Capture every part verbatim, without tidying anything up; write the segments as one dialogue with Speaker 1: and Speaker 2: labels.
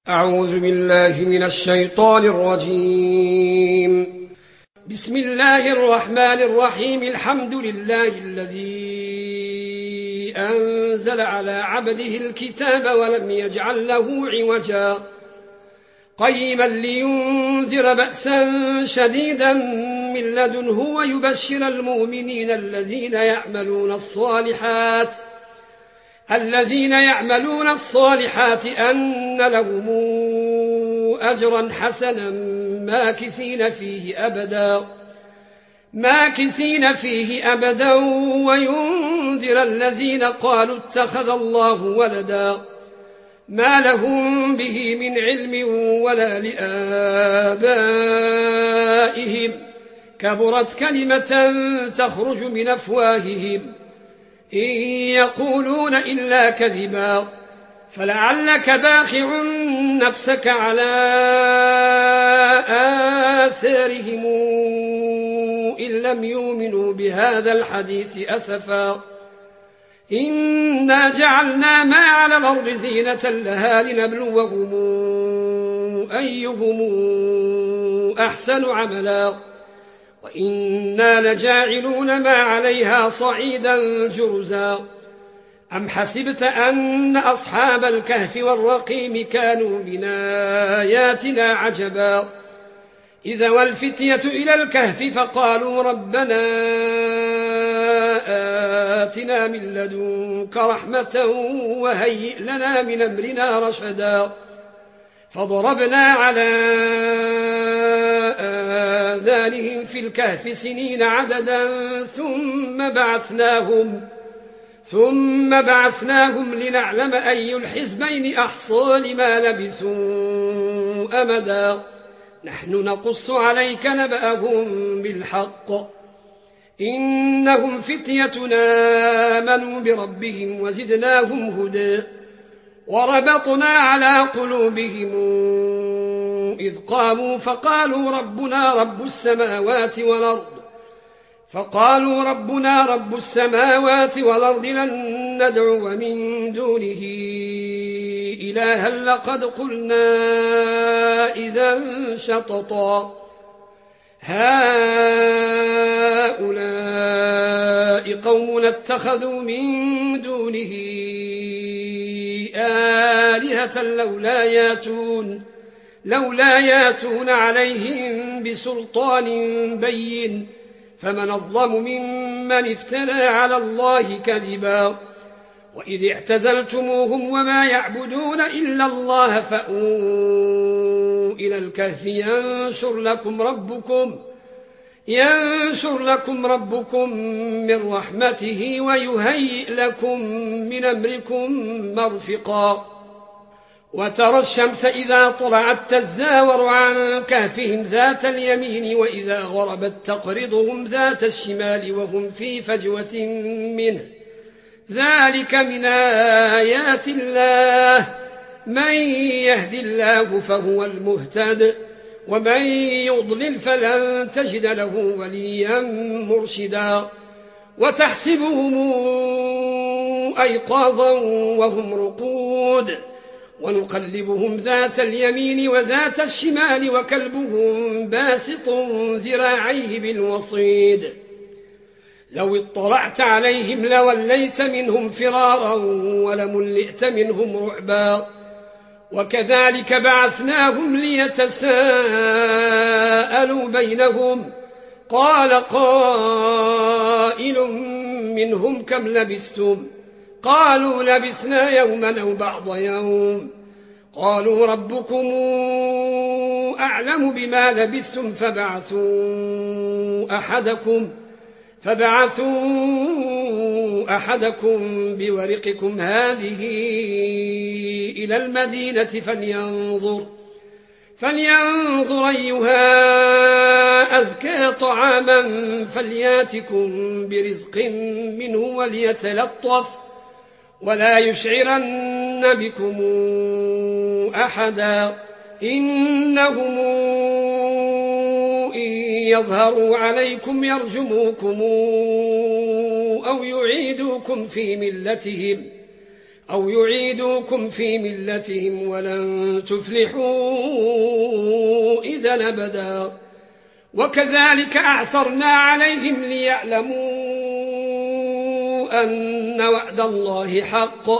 Speaker 1: أعوذ بالله من الشيطان الرجيم. بسم الله الرحمن الرحيم. الحمد لله الذي أنزل على عبده الكتاب ولم يجعل له عوجا قيما لينذر بأسا شديدا من لدنه ويبشر المؤمنين الذين يعملون الصالحات الذين يعملون الصالحات أن لهم أجرا حسنا ماكثين فيه أبدا ماكثين فيه أبدا وينذر الذين قالوا اتخذ الله ولدا ما لهم به من علم ولا لآبائهم كبرت كلمة تخرج من أفواههم إن يقولون إلا كذبا فلعلك باخع نفسك على آثارهم إن لم يؤمنوا بهذا الحديث أسفا إنا جعلنا ما على الأرض زينة لها لنبلوهم أيهم أحسن عملا وإنا لجاعلون ما عليها صعيدا جرزا أم حسبت أن أصحاب الكهف والرقيم كانوا من آياتنا عجبا إذا والفتية إلى الكهف فقالوا ربنا آتنا من لدنك رحمة وهيئ لنا من أمرنا رشدا فضربنا على آذانهم في الكهف سنين عددا ثم بعثناهم ثم بعثناهم لنعلم أي الحزبين أحصى لما لبثوا أمدا نحن نقص عليك نبأهم بالحق إنهم فتيتنا آمنوا بربهم وزدناهم هدى وربطنا على قلوبهم إذ قاموا فقالوا ربنا رب السماوات والأرض فقالوا ربنا رب السماوات والأرض لن ندعو من دونه إلها لقد قلنا إذا شططا هؤلاء قوم اتخذوا من دونه آلهة لولا ياتون لولا ياتون عليهم بسلطان بين فمن أظلم ممن افترى على الله كذبا وإذ اعتزلتموهم وما يعبدون إلا الله فأووا إلى الكهف ينشر لكم ربكم ينشر لكم ربكم من رحمته ويهيئ لكم من أمركم مرفقا وترى الشمس إذا طلعت تزاور عن كهفهم ذات اليمين وإذا غربت تقرضهم ذات الشمال وهم في فجوة منه ذلك من آيات الله من يهد الله فهو المهتد ومن يضلل فلن تجد له وليا مرشدا وتحسبهم أيقاظا وهم رقود ونقلبهم ذات اليمين وذات الشمال وكلبهم باسط ذراعيه بالوصيد لو اطلعت عليهم لوليت منهم فرارا ولملئت منهم رعبا وكذلك بعثناهم ليتساءلوا بينهم قال قائل منهم كم لبثتم قالوا لبثنا يوما أو بعض يوم قالوا ربكم أعلم بما لبثتم فبعثوا أحدكم فبعثوا أحدكم بورقكم هذه إلى المدينة فلينظر فلينظر أيها أزكى طعاما فلياتكم برزق منه وليتلطف ولا يشعرن بكم أحدا إنهم إن يظهروا عليكم يرجموكم أو يعيدوكم في ملتهم أو يعيدوكم في ملتهم ولن تفلحوا إذا أبدا. وكذلك أعثرنا عليهم ليعلموا أن وعد الله حق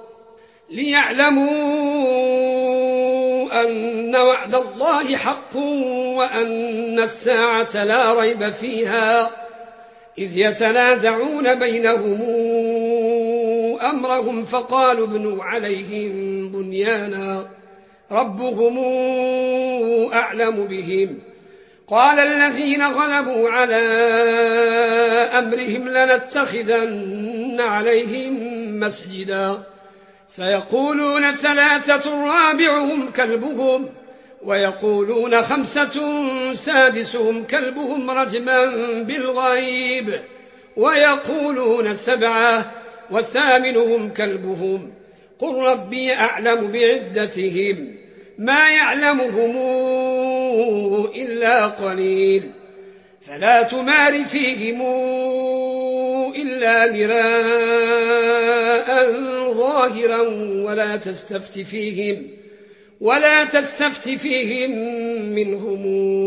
Speaker 1: ليعلموا أن وعد الله حق وأن الساعة لا ريب فيها إذ يتنازعون بينهم أمرهم فقالوا ابنوا عليهم بنيانا ربهم أعلم بهم قال الذين غلبوا على أمرهم لنتخذن عليهم مسجدا سيقولون ثلاثة رابعهم كلبهم ويقولون خمسة سادسهم كلبهم رجما بالغيب ويقولون سبعة وثامنهم كلبهم قل ربي أعلم بعدتهم ما يعلمهم إلا قليل فلا تمار فيهم إلا مراء ظاهرا ولا تستفت فيهم ولا تستفت فيهم منهم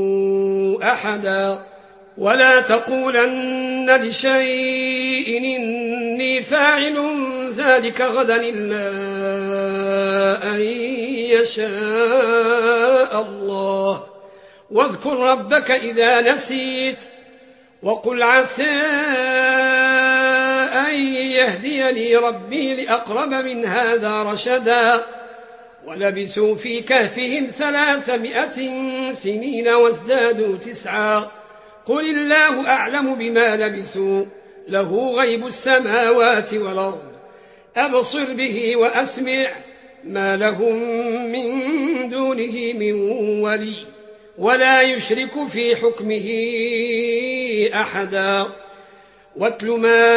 Speaker 1: أحدا ولا تقولن لشيء إني فاعل ذلك غدا إلا أن يشاء الله واذكر ربك إذا نسيت وقل عسى أن يهديني ربي لأقرب من هذا رشدا ولبثوا في كهفهم ثلاثمائة سنين وازدادوا تسعا قل الله أعلم بما لبثوا له غيب السماوات والأرض أبصر به وأسمع ما لهم من دونه من ولي ولا يشرك في حكمه أحدا واتل ما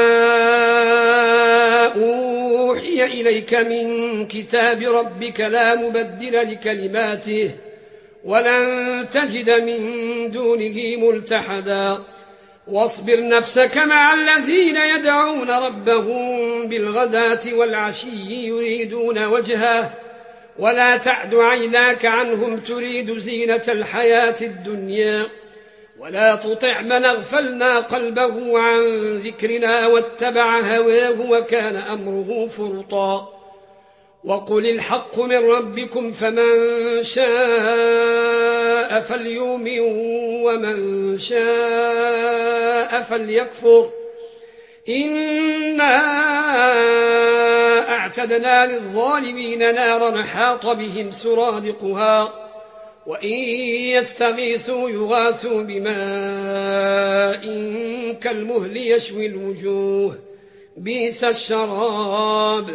Speaker 1: أوحي إليك من كتاب ربك لا مبدل لكلماته ولن تجد من دونه ملتحدا واصبر نفسك مع الذين يدعون ربهم بالغداة والعشي يريدون وجهه ولا تعد عيناك عنهم تريد زينة الحياة الدنيا ولا تطع من اغفلنا قلبه عن ذكرنا واتبع هواه وكان أمره فرطا وقل الحق من ربكم فمن شاء فليؤمن ومن شاء فليكفر إنا أعتدنا للظالمين نارا حاط بهم سرادقها وإن يستغيثوا يغاثوا بماء كالمهل يشوي الوجوه بئس الشراب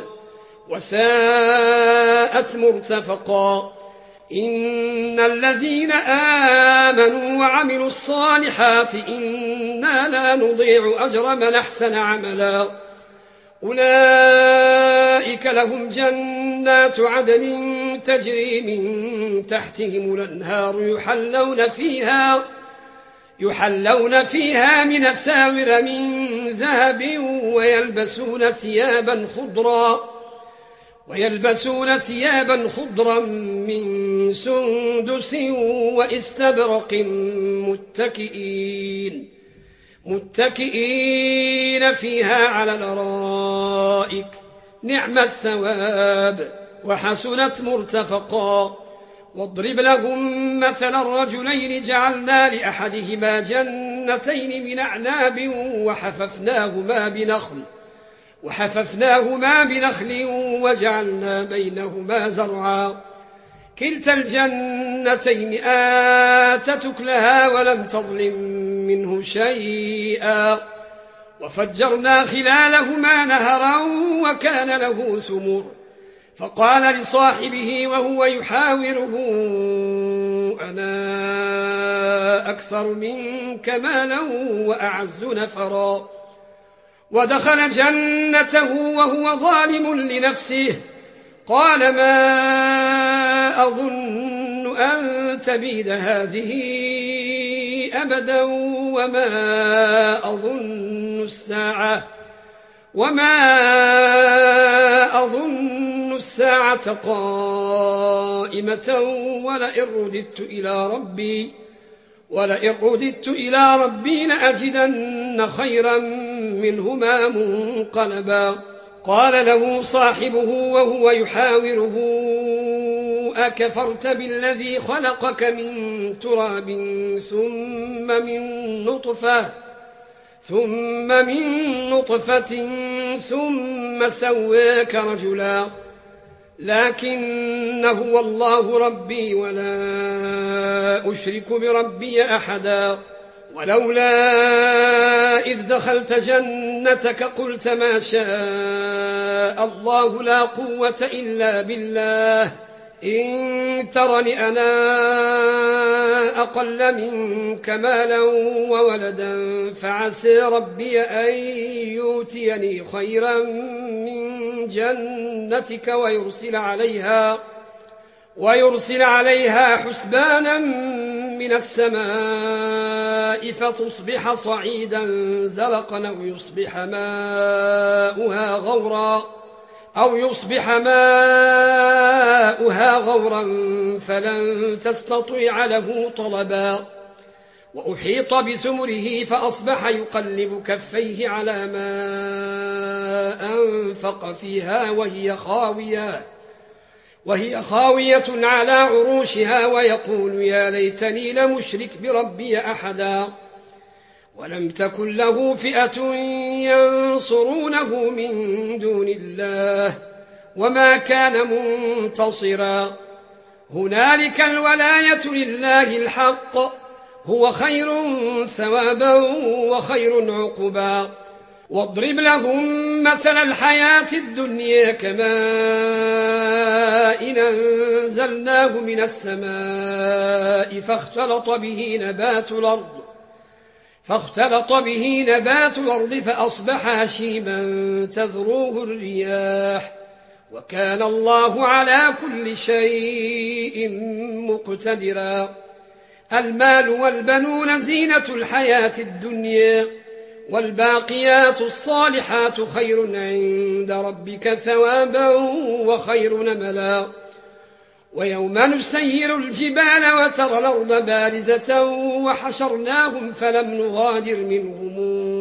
Speaker 1: وساءت مرتفقا إن الذين آمنوا وعملوا الصالحات إنا لا نضيع أجر من أحسن عملا أولئك لهم جنات عدن تجري من تحتهم الأنهار يحلون فيها يحلون فيها من أساور من ذهب ويلبسون ثيابا خضرا ويلبسون ثيابا خضرا من سندس واستبرق متكئين متكئين فيها على الأرائك نعم الثواب وحسنت مرتفقا واضرب لهم مثلا الرجلين جعلنا لأحدهما جنتين من أعناب وحففناهما بنخل وحففناهما بنخل وجعلنا بينهما زرعا كلتا الجنتين آتت أكلها ولم تظلم منه شيئا وفجرنا خلالهما نهرا وكان له ثمر فقال لصاحبه وهو يحاوره أنا أكثر منك مالا وأعز نفرا ودخل جنته وهو ظالم لنفسه قال ما أظن أن تبيد هذه أبدا وما أظن الساعة وما أظن الساعة قائمة ولئن رددت إلى ربي ولئن رددت إلى ربي لأجدن خيرا منهما منقلبا. قال له صاحبه وهو يحاوره أكفرت بالذي خلقك من تراب ثم من نطفة ثم من نطفة ثم سواك رجلا لكن هو الله ربي ولا أشرك بربي أحدا. ولولا إذ دخلت جنتك قلت ما شاء الله لا قوة إلا بالله إن ترني أنا أقل منك مالا وولدا فعسى ربي أن يؤتيني خيرا من جنتك ويرسل عليها, ويرسل عليها حسبانا من السماء فتصبح صعيدا زلقا أو يصبح ماؤها غورا أو يصبح ماؤها غورا فلن تستطيع له طلبا. وأحيط بثمره فأصبح يقلب كفيه على ما أنفق فيها وهي خاوية, وهي خاوية على عروشها ويقول يا ليتني لمشرك بربي أحدا. ولم تكن له فئة ينصرونه من دون الله وما كان منتصرا. هنالك الولاية لله الحق هو خير ثوابا وخير عقبا. واضرب لهم مثل الحياة الدنيا كماء إن أنزلناه من السماء فاختلط به نبات الأرض فاختلط به نبات الأرض فأصبح هشيما تذروه الرياح وكان الله على كل شيء مقتدرا. المال والبنون زينة الحياة الدنيا والباقيات الصالحات خير عند ربك ثوابا وخير نملا. ويوم نسير الجبال وترى الأرض بارزة وحشرناهم فلم نغادر منهم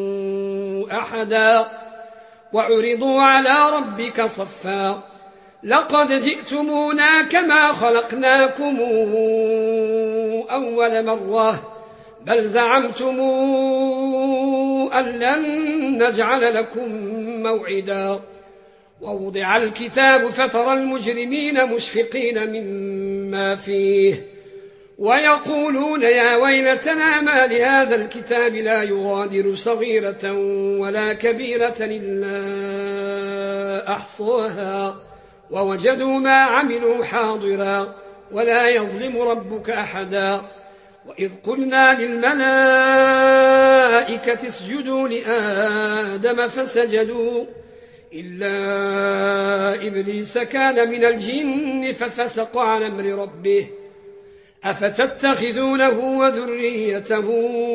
Speaker 1: أحدا وعرضوا على ربك صفا لقد جئتمونا كما خلقناكم أول مرة بل زعمتم أن لن نجعل لكم موعدا. ووضع الكتاب فترى المجرمين مشفقين مما فيه ويقولون يا ويلتنا ما لهذا الكتاب لا يغادر صغيرة ولا كبيرة إلا أحصاها ووجدوا ما عملوا حاضرا ولا يظلم ربك أحدا. وإذ قلنا للملائكة اسجدوا لآدم فسجدوا إلا إبليس كان من الجن ففسق عن أمر ربه أفتتخذونه وذريته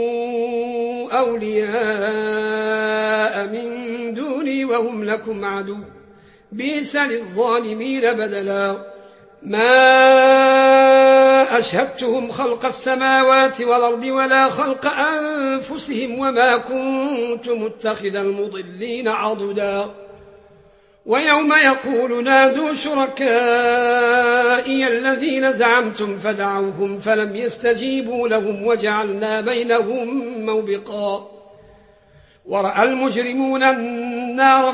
Speaker 1: أولياء من دوني وهم لكم عدو بئس للظالمين بدلا. ما أشهدتهم خلق السماوات والأرض ولا خلق أنفسهم وما كنت متخذ المضلين عضدا. ويوم يقول نادوا شركائي الذين زعمتم فدعوهم فلم يستجيبوا لهم وجعلنا بينهم موبقا. ورأى المجرمون النار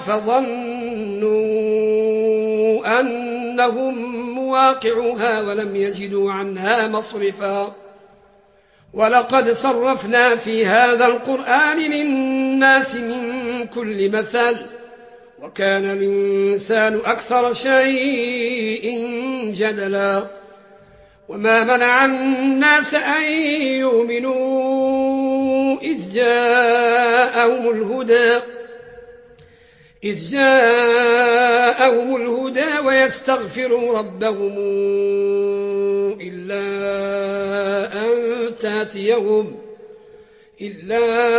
Speaker 1: فظنوا أنهم مواقعها ولم يجدوا عنها مصرفا. ولقد صرفنا في هذا القرآن للناس من كل مثل وكان الإنسان أكثر شيء جدلا. وما منع الناس أن يؤمنوا إذ جاءهم الهدى إذ جاءهم الهدى ويستغفروا ربهم إلا أن تاتيهم إلا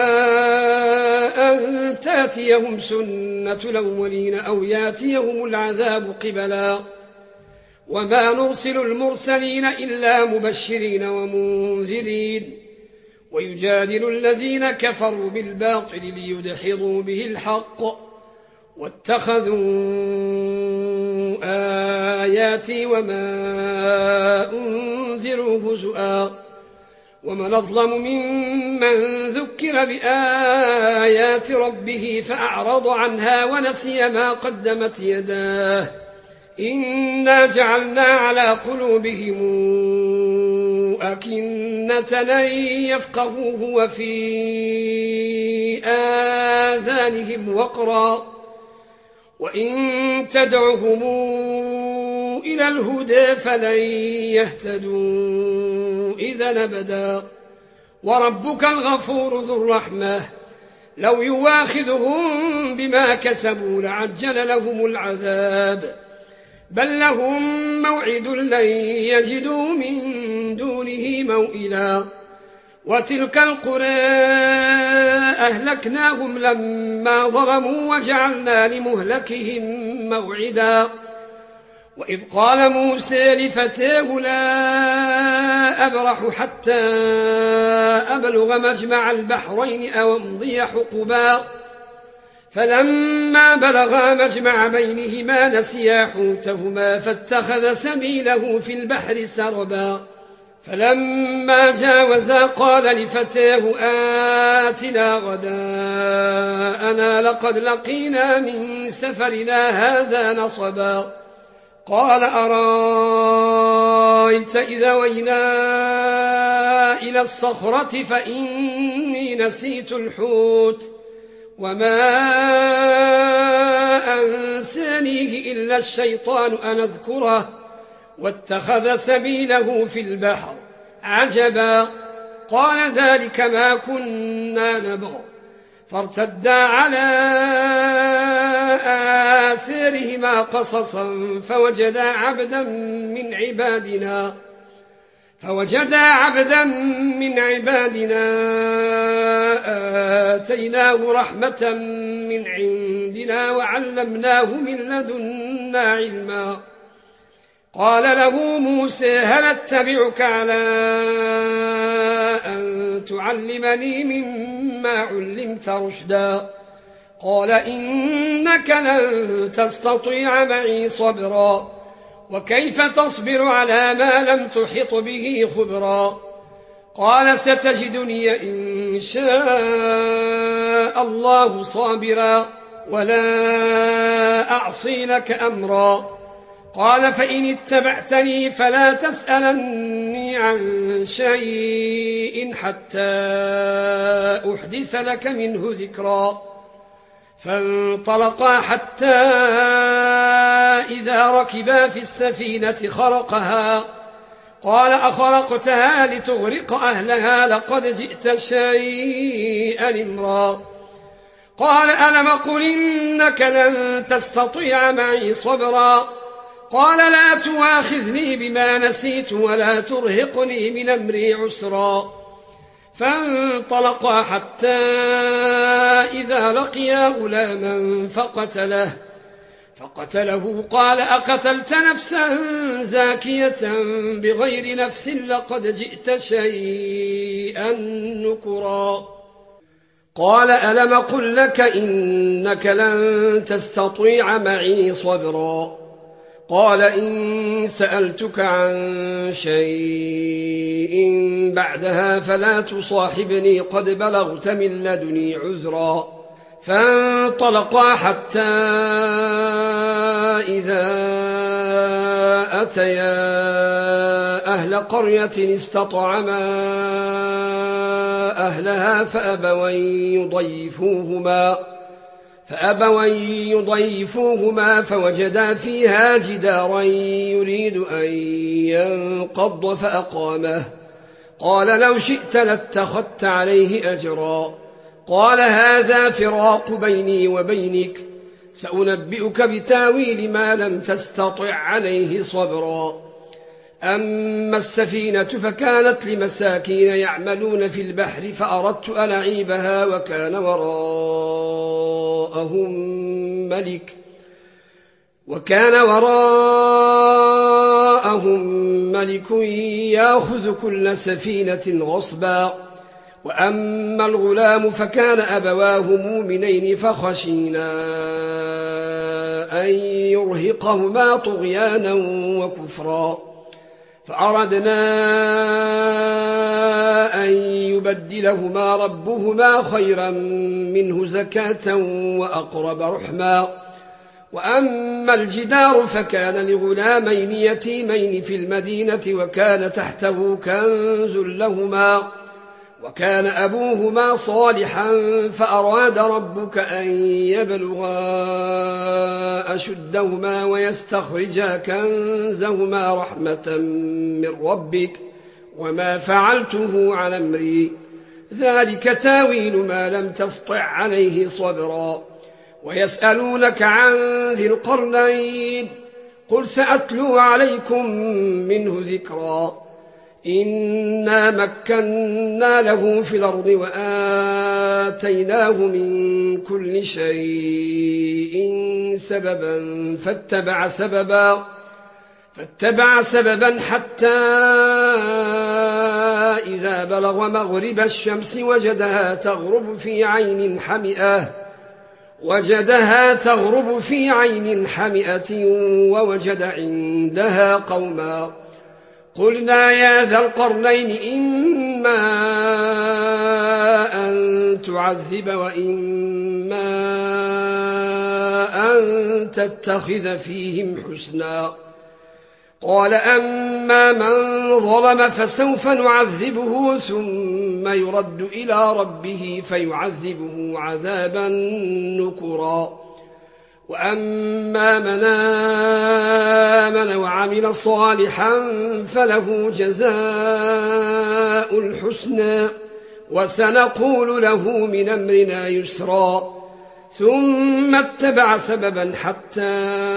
Speaker 1: أن تاتيهم سنة الأولين أو ياتيهم العذاب قبلا وما نرسل المرسلين إلا مبشرين ومنذرين ويجادل الذين كفروا بالباطل ليدحضوا به الحق واتخذوا آياتي وما أنذروا هزؤا ومن أظلم ممن ذكر بآيات ربه فأعرض عنها ونسي ما قدمت يداه إنا جعلنا على قلوبهم أكنة أن يفقهوه وفي آذانهم وقرا وإن تدعهم إلى الهدى فلن يهتدوا إذا أبدا وربك الغفور ذو الرحمة لو يواخذهم بما كسبوا لعجل لهم العذاب بل لهم موعد لن يجدوا من دونه موئلا وتلك القرى أهلكناهم لما ظلموا وجعلنا لمهلكهم موعدا وإذ قال موسى لفتاه لا أبرح حتى أبلغ مجمع البحرين أو أمضي حقبا فلما بلغا مجمع بينهما نسيا حوتهما فاتخذ سبيله في البحر سربا فلما جاوزا قال لفتاه آتنا غداءنا لقد لقينا من سفرنا هذا نصبا قال أرايت إذا وينا إلى الصخرة فإني نسيت الحوت وما أنسانيه إلا الشيطان أن أذكره واتخذ سبيله في البحر عجبا قال ذلك ما كنا نبغ فارتدا على آثارهما قصصا فوجدا عبدا من عبادنا فوجدا عبدا من عبادنا آتيناه رحمة من عندنا وعلمناه من لدنا علما قال له موسى هل اتبعك على أن تعلمني مما علمت رشدا قال إنك لن تستطيع معي صبرا وكيف تصبر على ما لم تحط به خبرا قال ستجدني إن شاء الله صابرا ولا أعصي لك أمرا قال فإن اتبعتني فلا تسألني عن شيء حتى أحدث لك منه ذكرا فانطلقا حتى إذا ركبا في السفينة خرقها قال أخرقتها لتغرق أهلها لقد جئت شيئا إمرا قال ألم قل إنك لن تستطيع معي صبرا قال لا تواخذني بما نسيت ولا ترهقني من أمري عسرا فانطلقا حتى إذا لقيا غلاما فقتله فقتله قال أقتلت نفسا زاكية بغير نفس لقد جئت شيئا نكرا قال ألم قل لك إنك لن تستطيع معي صبرا قال إن سألتك عن شيء بعدها فلا تصاحبني قد بلغت من لدني عذرا فانطلقا حتى إذا أتيا أهل قرية استطعما أهلها فأبوا يضيفوهما فأبوا يضيفوهما فوجدا فيها جدارا يريد أن ينقض فأقامه قال لو شئت لاتخذت عليه أجرا قال هذا فراق بيني وبينك سأنبئك بتاويل ما لم تستطع عليه صبرا أما السفينة فكانت لمساكين يعملون في البحر فأردت أن أعيبها وكان وراءهم ملك وكان وراءهم ملك يأخذ كل سفينة غصبا. وأما الغلام فكان أبواه مؤمنين فخشينا أن يرهقهما طغيانا وكفرا فأردنا أن يبدلهما ربهما خيرا منه زكاة وأقرب رحما. وأما الجدار فكان لغلامين يتيمين في المدينة وكان تحته كنز لهما وكان أبوهما صالحا فأراد ربك أن يبلغا أشدهما ويستخرجا كنزهما رحمة من ربك وما فعلته عن أمري ذلك تاويل ما لم تسطع عليه صبرا. ويسألونك عن ذي القرنين قل سأتلو عليكم منه ذكرا. إنا مكنا له في الأرض وآتيناه من كل شيء سببا فاتبع سببا فاتبع سببا حتى إذا بلغ مغرب الشمس وجدها تغرب في عين حمئة وجدها تغرب في عين حمئة ووجد عندها قوما قلنا يا ذا القرنين إما أن تعذب وإما أن تتخذ فيهم حسنا. قال أما من ظلم فسوف نعذبه ثم يرد إلى ربه فيعذبه عذابا نكرا. وأما من آمن وعمل صالحا فله جزاء الحسنى وسنقول له من أمرنا يسرا. ثم اتبع سببا حتى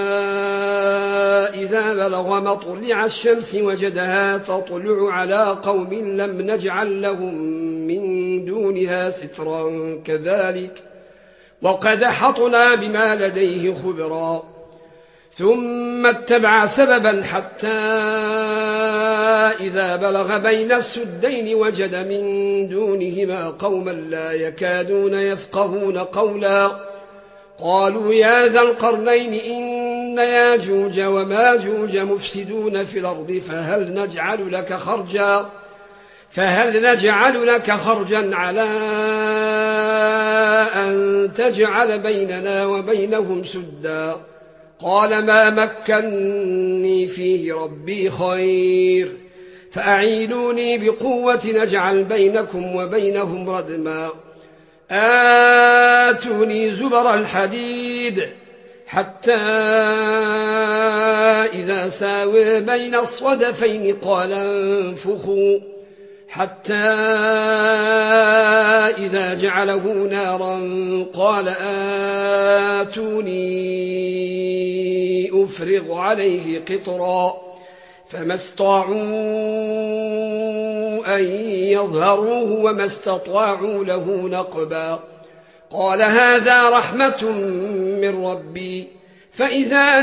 Speaker 1: إذا بلغ مطلع الشمس وجدها تطلع على قوم لم نجعل لهم من دونها سترا كذلك وقد حطنا بما لديه خبرا. ثم اتبع سببا حتى إذا بلغ بين السدين وجد من دونهما قوما لا يكادون يفقهون قولا قالوا يا ذا القرنين إن ياجوج وماجوج مفسدون في الأرض فهل نجعل لك خرجا فهل نجعل لك خرجا على أن تجعل بيننا وبينهم سدا. قال ما مكني فيه ربي خير فأعينوني بقوة نجعل بينكم وبينهم ردما. آتوني زبر الحديد حتى إذا ساوى بين الصدفين قال انفخوا حتى إذا جعله نارا قال آتوني أفرغ عليه قطرا فما استطاعوا أن يظهروه وما استطاعوا له نقبا. قال هذا رحمة من ربي فإذا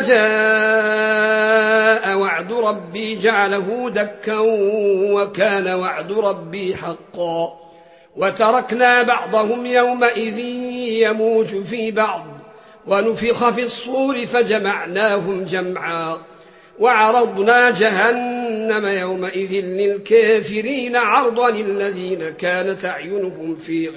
Speaker 1: جاء وعد ربي جعله دكا وكان وعد ربي حقا. وتركنا بعضهم يومئذ يموج في بعض ونفخ في الصور فجمعناهم جمعا وعرضنا جهنم يومئذ للكافرين عرضا الذين كانت أعينهم في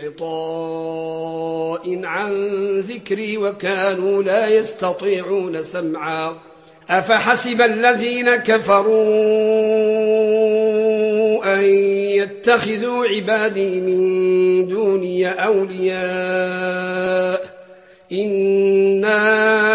Speaker 1: غطاء عن ذكري وكانوا لا يستطيعون سمعا. أفحسب الذين كفروا أن يتخذوا عبادي من دوني أولياء إنا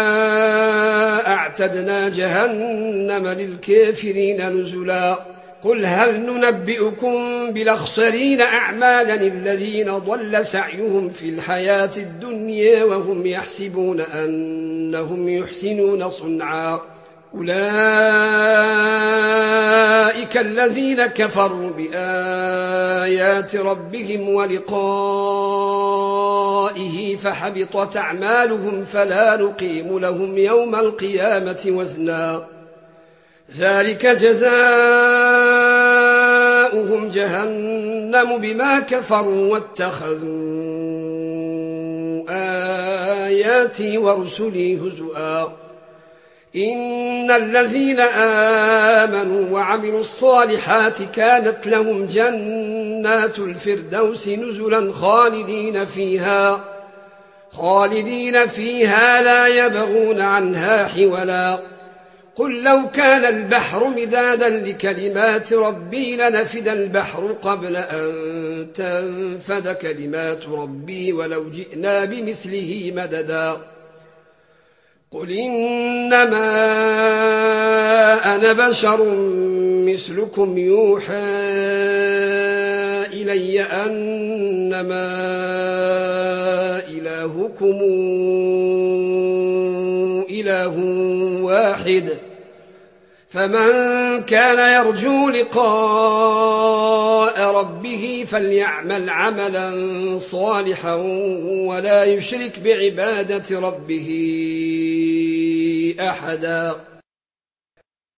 Speaker 1: أعتدنا جهنم للكافرين نزلا. قل هل ننبئكم بالأخسرين أعمالا الذين ضل سعيهم في الحياة الدنيا وهم يحسبون أنهم يحسنون صنعا أولئك الذين كفروا بآيات ربهم ولقائه فحبطت أعمالهم فلا نقيم لهم يوم القيامة وزنا ذلك جزاؤهم جهنم بما كفروا واتخذوا آياتي ورسلي هزؤا إن الذين آمنوا وعملوا الصالحات كانت لهم جنات الفردوس نزلا خالدين فيها خالدين فيها لا يبغون عنها حولا قل لو كان البحر مدادا لكلمات ربي لنفد البحر قبل أن تنفد كلمات ربي ولو جئنا بمثله مددا قل إنما أنا بشر مثلكم يوحى إلي أنما إلهكم إله واحد فمن كان يرجو لقاء ربه فليعمل عملا صالحا ولا يشرك بعبادة ربه أحدا